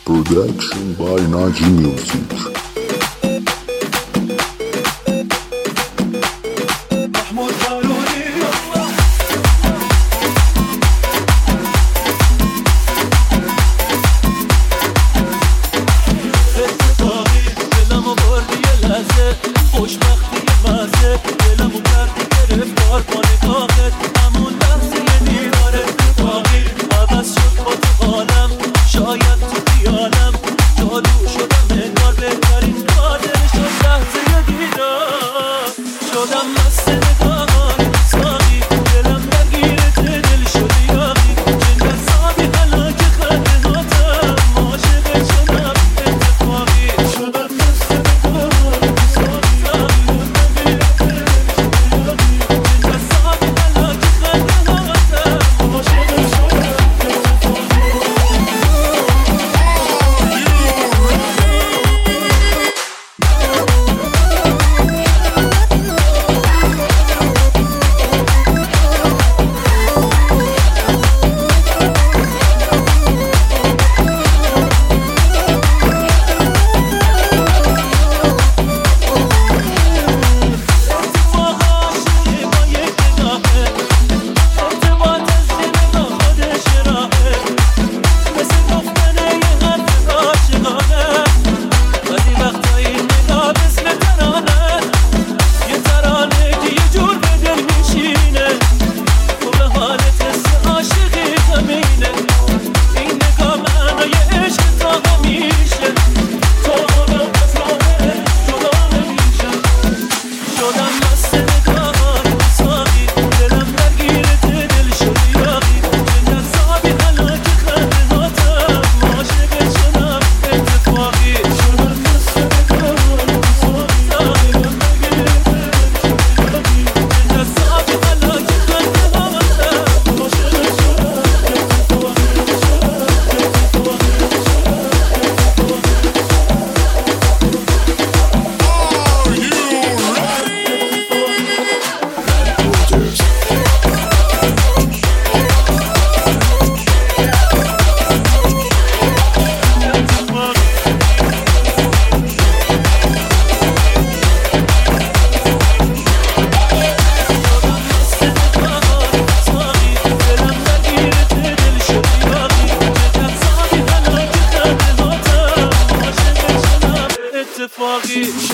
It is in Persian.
Production by Naji Music. خوشبختی مزه دلمو کردی گرفتار با نگاهت همون لحظه دیدار اتفاقی عوض شد با تو حالم شاید تو خیالم جادو شدم انگار بهترین قادر شد لحظه دیدار شدم مست نگاهان ساقی دلم درگیرت دل شده یاقی چه جذابی حالا که خنده هاتم عاشقت شدم اتفاقی شدم مست نگاهان اتفاقی